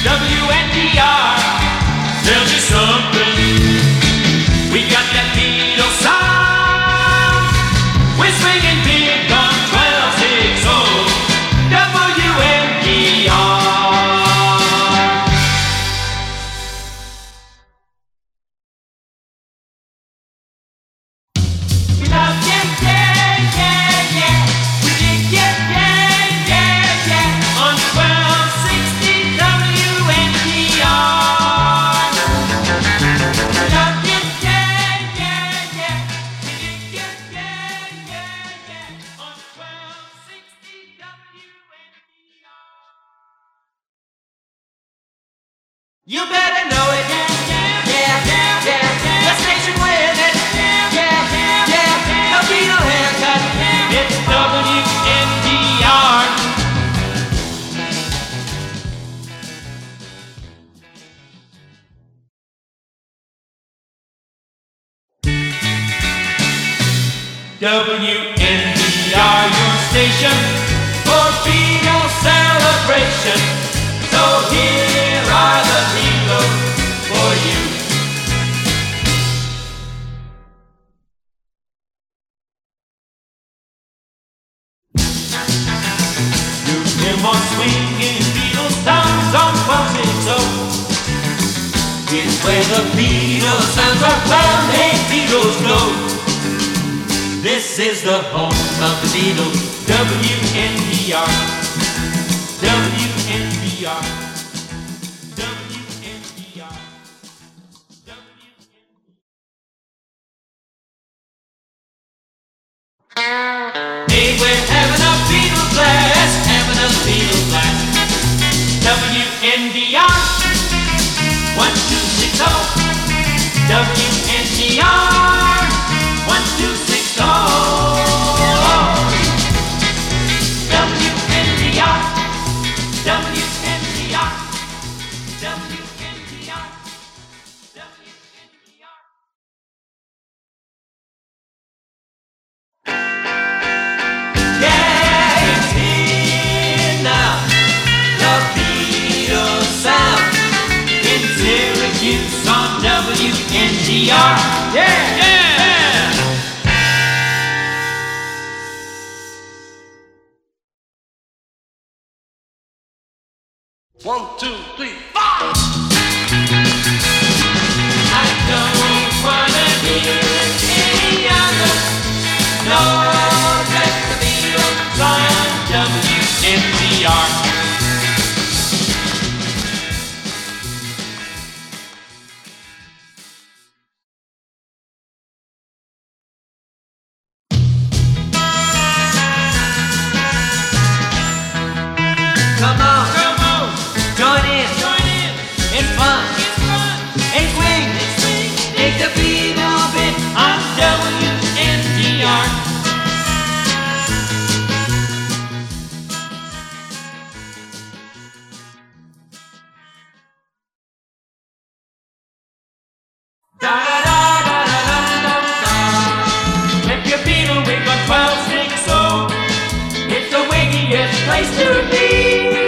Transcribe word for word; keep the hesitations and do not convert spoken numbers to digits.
W N D R tells you something. We got that Beatles sound. We're swinging big on twelve sixty W N D R. We love you, yeah, yeah, yeah. We dig you, yeah, yeah, yeah. On twelve sixty W N D R. We love you, yeah, yeah, yeah. We dig you, yeah, yeah, yeah. On twelve sixty W N D R. You better know it, yeah, yeah, yeah, yeah, yeah. The station with it, yeah, yeah, yeah, yeah. The Beatle haircut, it's W N D R. W N D R, your station for Beatle celebration. So here are the Beatles for you. You hear more swinging Beatles sounds on twelve sixty. It's where the Beatles sounds are found. Hey, Beatles go. This is the home of the Beatles, W N D R, W N D R, W N D R, W N D R. Hey, we're having a Beatles blast, having a Beatles blast. W N D R, one two six oh, W N D R, one two six oh. W N D R, W N D R, W N D R, W N D R. Yeah, it's here now, the Beatles sound in Syracuse on W N D R. Yeah, yeah. One, two, three, four! I don't wanna hear any other. No, let the Beatles on W N D R. Come on, come on, join in, join in. It's fun, it's fun. And swing, and swing. Take the Beatles bit on W N D R. Da da da da da da da. If your Beatle wig on twelve sixty, it's the wiggiest place to be.